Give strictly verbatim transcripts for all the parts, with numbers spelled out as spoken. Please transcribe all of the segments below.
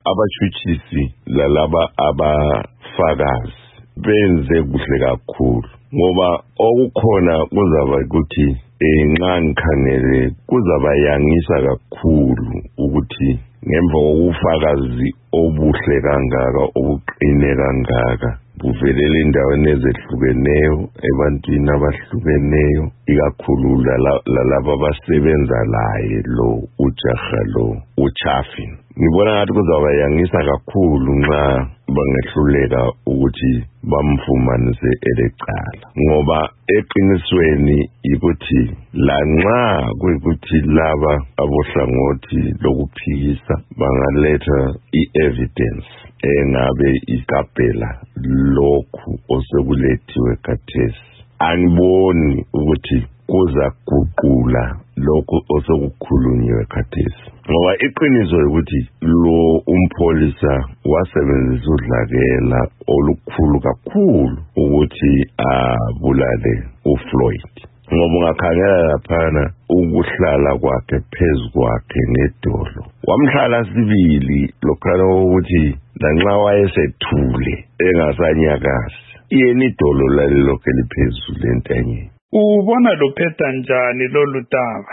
abashutshisi lalaba abafakazi benze kuhle kakhulu ngoba okukhona kuzaba ukuthi enxa ngikhangele kuzaba yangisa kakhulu ukuthi ngemva kokufakazi obuhle kangaka obuqine kangaka buvelele endaweni ezehlukeneyo ebantwini abahlukeneyo ikakhulu lalaba abasebenza laye lo ujaha lo uChaffin. Ngibona ngathi kuzaba yangisa kakhulu nxa bangehluleka ukuthi bamfumanise elecala ngoba eqinisweni ukuthi lanxa kuyikuthi laba abohlangothi lokuphikisa bangaletha i-evidence engabe ikapela lokhu osekulethiwe khathesi, angiboni ukuthi kuza guqula lokhu osekukhulunyiwe khathesi ngoba iqiniso ukuthi lo umpholisa wasebenzisa udlakela olukhulu kakhulu ukuthi abulale uFloyd ngoba ungakhangela laphana ukuhlala kwakhe phezu kwakhe ngedolo wamhlala sibili lokhana ukuthi lanxa wayesethule engasanyakazi yena idolo lalilokhe liphezulu entanyeni. Ubona lophetha njani lolu daba?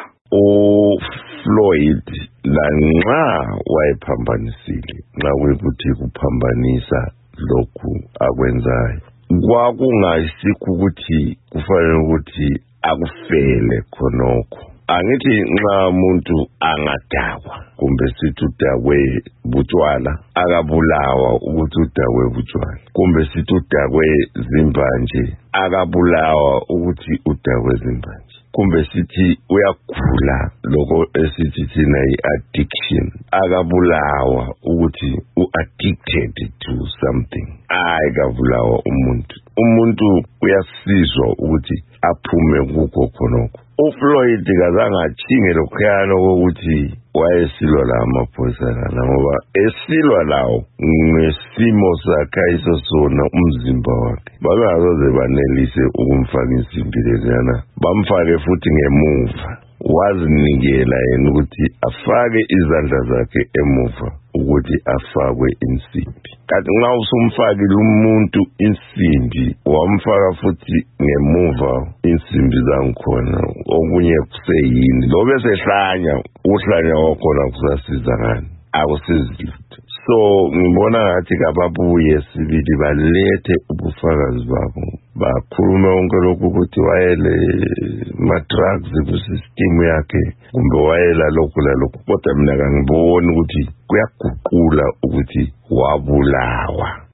uFloyd lanxa wayephambanisile nxa kuyikuthi kuphambanisa lokhu akwenzayo kwakungayisikho ukuthi kufanele ukuthi akufele khonokho. Angithi nxa umuntu angadakwa kumbe sithi udakwe butshwala akabulawa ukuthi udakwe butshwala kumbe sithi udakwe zimbanje akabulawa ukuthi udakwe zimbanje kumbe sithi uyagula lokho esithi thina i-addiction akabulawa ukuthi u-addicted to something ayikabulawa umuntu umuntu uyasizwa ukuthi aphume kukho khonokho. uFloyd kazange achinge lokhuyana kokuthi wayesilwa la amaphoyisa lana ngoba esilwa lawo ngesimo sakhe ayisosona umzimba wakhe bangazoze banelise ukumfaka insimbi leziyana bamfake futhi ngemuva wazinikela yena ukuthi afake izandla zakhe emuva ukuthi afakwe insimbi. Kanti nxa usumfakile umuntu insimbi wamfaka futhi ngemuva insimbi zangikhona okunye kuseyini lo bese hlanya uhlanya wakhona kusasiza ngani akusizi lutho. So ngibona ngathi kababuye sibili balethe ubufakazi babo bakhuluma konke lokhu ukuthi wayele ma-drugs ku-system yakhe kumbe wayela lokhu lalokhu kodwa mina kangiboni ukuthi kuyaguqula ukuthi wabulawa.